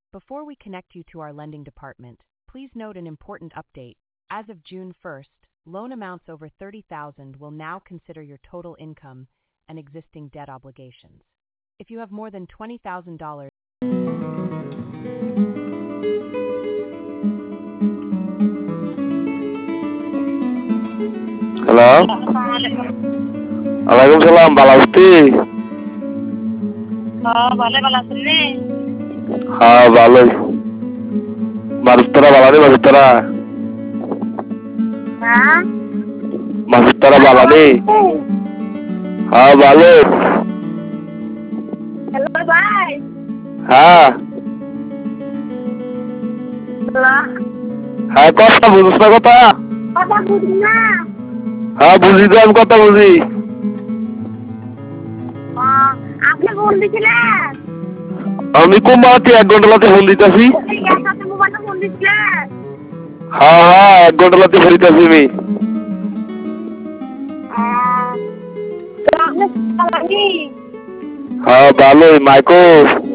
Before we connect you to our lending department, please note an important update. As of June 1st, loan amounts over $30,000 will now consider your total income and existing debt obligations. If you have more than $20,000, Halo. Waalaikumsalam, Pak Lauti. boleh balas ini. ভালোই। মাসুতরা বালানি মাসুতরা। Hah? মাসুতরা বালানি। ভালো। Hello, bye. হ্যাঁ। Hello. হ্যাঁ, কথা বুঝছ না কথা? Apa budinya? হ্যাঁ, বুঝি তো আমি কথা বুঝি। আপনি ফোন দিছিলেন? আমি কোম্পানিতে 1 ঘন্টা লাতে ফোন দিতেছি। এর সাথে মোবাইলে ফোন দিছিলেন? হ্যাঁ 1 ঘন্টা লাতে ফোন দিতেছি আমি। তো আপনি চালানি? ভালোই মাইকো।